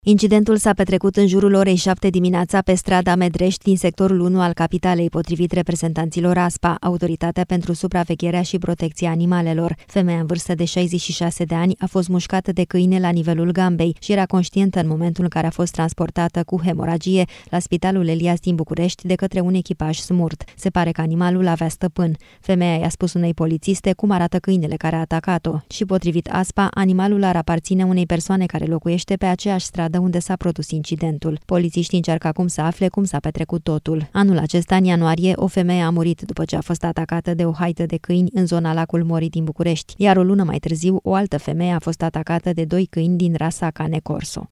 Incidentul s-a petrecut în jurul orei 7 dimineața pe strada Medrești din sectorul 1 al capitalei, potrivit reprezentanților ASPA, Autoritatea pentru Supravegherea și Protecția Animalelor. Femeia în vârstă de 66 de ani a fost mușcată de câine la nivelul gambei și era conștientă în momentul în care a fost transportată cu hemoragie la Spitalul Elias din București de către un echipaj smurt. Se pare că animalul avea stăpân. Femeia i-a spus unei polițiste cum arată câinele care a atacat-o și, potrivit ASPA, animalul ar aparține unei persoane care locuiește pe aceeași stradă unde s-a produs incidentul. Polițiștii încearcă acum să afle cum s-a petrecut totul. Anul acesta, în ianuarie, o femeie a murit după ce a fost atacată de o haită de câini în zona Lacul Morii din București, iar o lună mai târziu, o altă femeie a fost atacată de 2 câini din rasa Cane Corso.